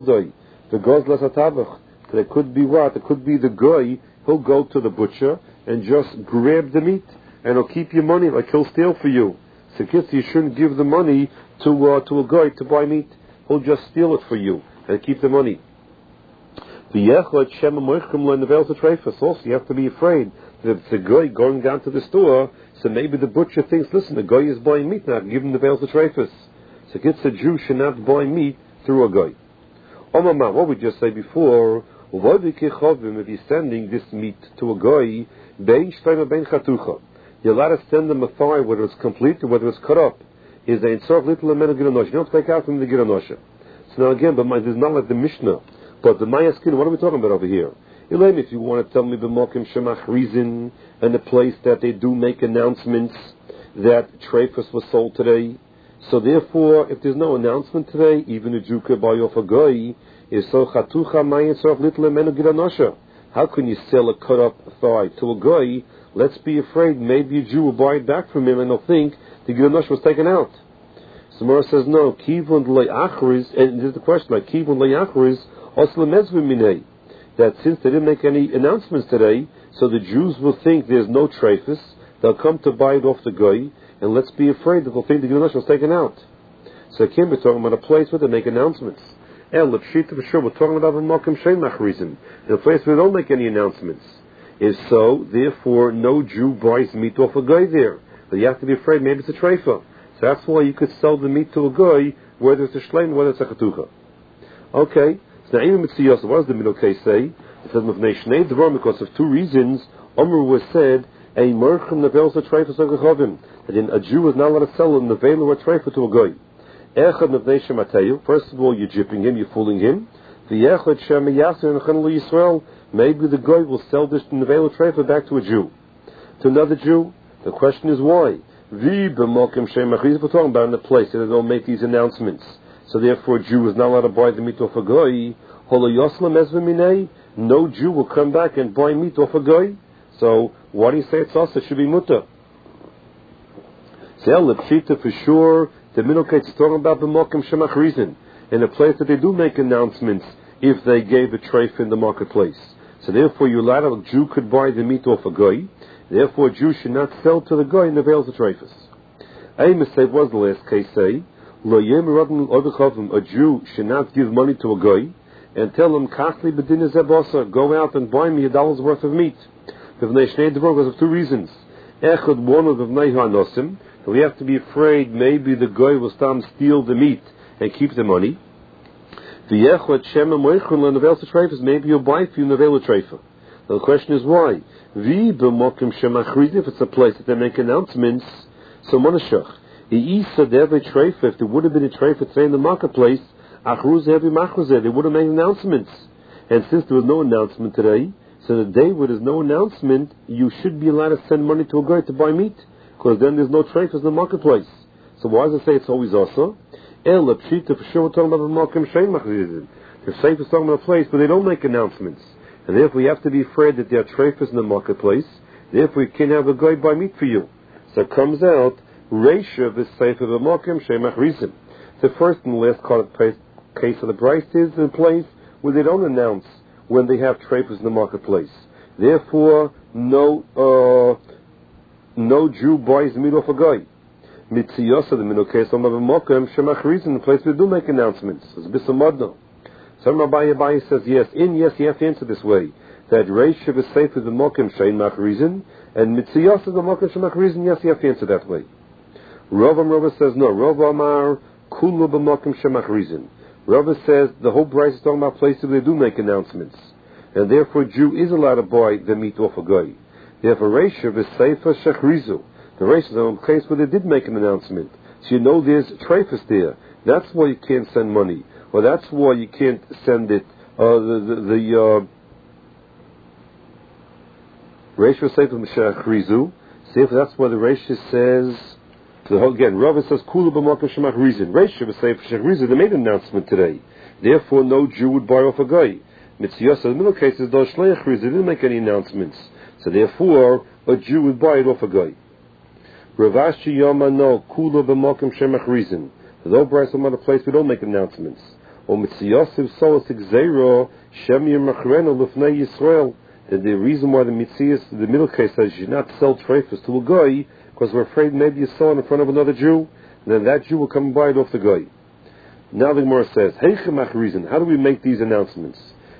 The gozlas atavach. It could be what? It could be the guy. He'll go to the butcher and just grab the meat, and he'll keep your money, like he'll steal for you. So kids, you shouldn't give the money to a guy to buy meat. He'll just steal it for you and keep the money. Also, you have to be afraid that if it's a guy going down to the store, so maybe the butcher thinks, listen, the guy is buying meat now, give him the veil to trefus. So kids, a Jew should not buy meat through a guy. What we just say before, if you're sending this meat to a guy, you're allowed to send them a thigh, whether it's complete or whether it's cut up. Is a insert little amount of giranosha. You don't take out from the giranosha. So now again, but this is not like the Mishnah. But the Maya skin, what are we talking about over here? Elaine, if you want to tell me the Mokim Shemach Rizin and the place that they do make announcements that trefus was sold today. So therefore, if there's no announcement today, even a Jew could buy off a guy. Is so chatucha Maya insert little amount of giranosha. How can you sell a cut up thigh to a guy? Let's be afraid maybe a Jew will buy it back from him and he'll think the giranosha was taken out. Samara says no. Kivun le'achriz, and this is the question, like kivun le'achriz, osle mezvim minei, that since they didn't make any announcements today, so the Jews will think there's no trefus. They'll come to buy it off the guy, and let's be afraid that they'll think the giranosha was taken out. So again, we're talking about a place where they make announcements. And l'pshita for sure, we're talking about a mokum shein machrizim, in a place where they don't make any announcements. If so, therefore, no Jew buys meat off a guy there. But you have to be afraid maybe it's a treifa. So that's why you could sell the meat to a guy, whether it's a shleim, whether it's a chatucha. Okay, so now even mitziyos, what does the middle case say? It says, because of two reasons, Omer was said, a merchem nevel treifa sagachavim, that a Jew is not allowed to sell a nevel or a treifa to a guy. Echad nevnei shemateyu, first of all, you're jipping him, you're fooling him. The echad shemiyasir and chanel Yisrael, maybe the guy will sell this nevel treifa back to a Jew. To another Jew. The question is why? We're talking about in a place that they don't make these announcements. So therefore a Jew is not allowed to buy the meat off a guy. No Jew will come back and buy meat off a guy. So why do you say it's also? It should be mutter. So for sure, the middle case is talking about the mokim shemach reason, in a place that they do make announcements if they gave a treif in the marketplace. So therefore you allowed a Jew could buy the meat off a guy. Therefore, a Jew should not sell to the guy in the veils of trefus. A mistake was the last case say, a Jew should not give money to a guy and tell him, go out and buy me $1 worth of meat. Because of two reasons. One of the we have to be afraid maybe the guy will steal the meat and keep the money. Maybe you'll buy for you the veil of trefus. Now the question is why? If it's a place that they make announcements, so monashach. If there would have been a treifa today in the marketplace, they would have made announcements. And since there was no announcement today, so the day where there's no announcement, you should be allowed to send money to a guy to buy meat, because then there's no treifas in the marketplace. So why does it say it's always also? For sure we're talking about the mokim shein machzizim. The treif is talking about a place where they don't make announcements. And therefore you have to be afraid that there are treifas in the marketplace. Therefore you can't have a guy buy meat for you. So it comes out, Reisha v'seif of a mokim shemach rizim. The first and last case of the price is in a place where they don't announce when they have treifas in the marketplace. Therefore, no Jew buys meat off a guy. Mitziyosa, the middle case, of a mokim shemach rizim, the place where they do make announcements. It's bisamadno. Some Rabbi says yes, you have to answer this way. That Reish of a Seif is the Mokim Shein Mach Reason, and Mitziyos is the Mokim Shein Mach Reason, yes, you have to answer that way. Rava says no. Rava Amar Kulu b'Mokim Shein Mach Reason. Rava says the whole Bryce is talking about places where they do make announcements, and therefore a Jew is allowed to buy the meat off a guy. Therefore Reish of a Seifa Shechrizu. The Reish is a case where they did make an announcement. So you know there's treifas there. That's why you can't send money. Well, that's why you can't send it. The Reisha Sefer Meshach Rizu. See, that's why the Reisha says. So again, Rava says Kulu b'Mokim Shemach Rizin. Reisha Sefer Meshach Rizu. They made an announcement today. Therefore, no Jew would buy off a guy. Mitzvah. In the middle cases, those Shleich Rizu didn't make any announcements. So therefore, a Jew would buy it off a guy. Ravashi Yama no Kulu b'Mokim Shemach Rizin. Though Bryce some other place we don't make announcements. That the reason why the middle case says you should not sell treifus to a goy, because we're afraid maybe you sell it in front of another Jew, and then that Jew will come and buy it off the goy. Now the Gemara says, reason, how do we make these announcements?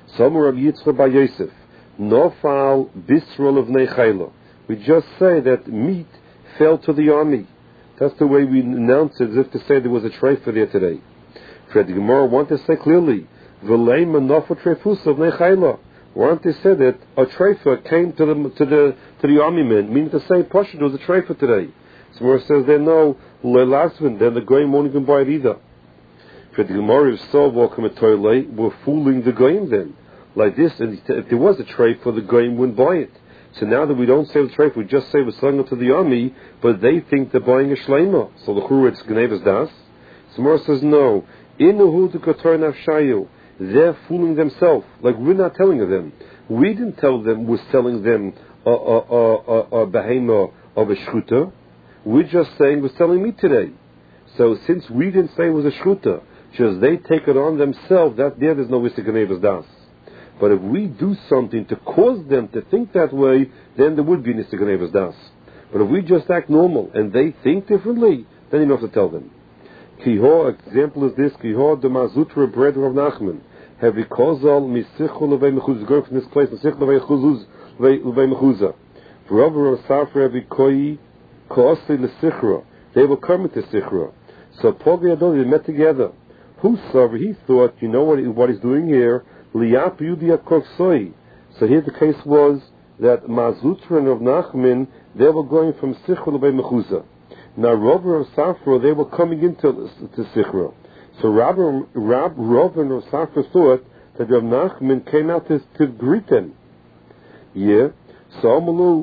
Nofal bisrol of nechayla. We just say that meat fell to the army. That's the way we announce it, as if to say there was a treifa there today. Fred the Gemara want to say clearly, v'lei manofa treifus of nechayla. Want to say that a treifa came to the army men, meaning to say, Pasha, there was a treifa today. So Gemara says, they know lelasvin, then the goyim won't even buy it either. Fred the Gemara is so welcome at toilet, we're fooling the goyim then. Like this, and if there was a treifa, the goyim wouldn't buy it. So now that we don't say the treifa, we just say we're selling it to the army, but they think they're buying a shleima. So the churu, it's gnevas das. So Gemara says, no. Inuhu to kotor nafshayu. They're fooling themselves. Like we're not telling them. We didn't tell them we're selling them a behema of a shchuta. We're just saying we're selling meat today. So since we didn't say it was a shchuta, just they take it on themselves, there's no wisik gnevas das. But if we do something to cause them to think that way, then there would be nisik gnevas das. But if we just act normal and they think differently, then you don't have to tell them. Kiho, example is this, Kiho de mazutra bread of Nachman. Have we kozal misichul levei mechuzah, going from this place, misichul levei mechuzah. Forever of Safra have we koi, koose lesichra. They will come into sichra. So Paul and Adon, they met together. Who saw, he thought, you know what he's doing here, liyap yudia koksoi. So here the case was that mazutra and of Nachman, they were going from sichra levei mechuzah. Now, Rav and Safra, they were coming into Sichra. So Rav and Safra thought that Rav Nachman came out to greet them. Yeah. So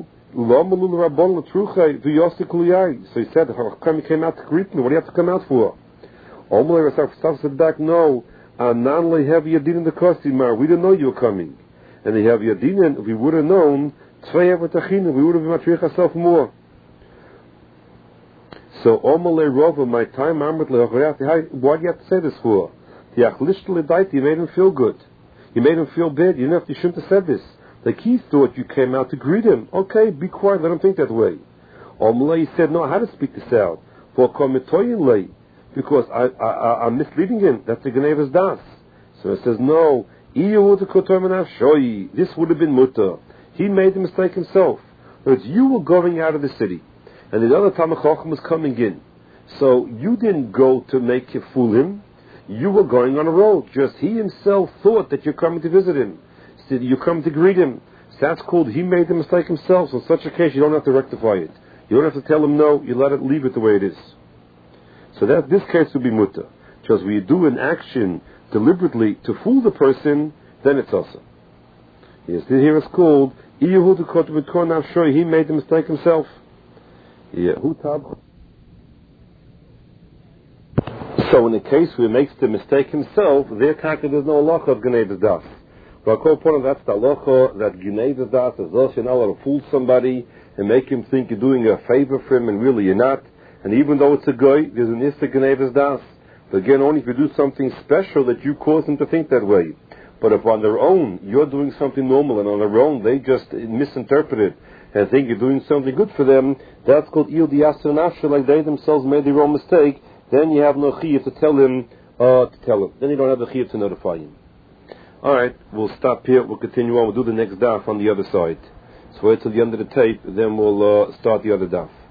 he said, how come you came out to greet me? What do you have to come out for? Rav Safra said back, no, we didn't know you were coming. And they have Yadin, if we would have known, we would have been matriach ourselves more. So, Omale Rova, my time, why do you have to say this for? You made him feel good. You made him feel bad. You shouldn't have said this. Like he thought you came out to greet him. Okay, be quiet, let him think that way. Omale said, no, I had to speak this out. Because I'm misleading him. That's the Gnevas Das. So it says, no, this would have been mutter. He made the mistake himself. But you were going out of the city. And the other Talmid Chacham was coming in. So you didn't go to make you fool him. You were going on a road. Just he himself thought that you're coming to visit him. So you come to greet him. So that's called he made the mistake himself. So in such a case, you don't have to rectify it. You don't have to tell him no. You leave it the way it is. So that this case would be mutter. Just when you do an action deliberately to fool the person, then it's also. Yes, here it's called he made the mistake himself. Yeah. So in the case where he makes the mistake himself, there's no halacha of Gnevas Das. But I call upon him, that's the halacha that Gnevas Das is also you're not allowed to fool somebody and make him think you're doing a favor for him and really you're not. And even though it's a guy, there's an issa Gnevas Das. But again, only if you do something special that you cause them to think that way. But if on their own you're doing something normal and on their own they just misinterpret it and think you're doing something good for them, that's called il diaser nafshe, like they themselves made their own mistake, then you have no chiyuv to tell him. Then you don't have the chiyuv to notify him. Alright, we'll stop here, we'll continue on, we'll do the next daf on the other side. So wait till the end of the tape, then we'll start the other daf.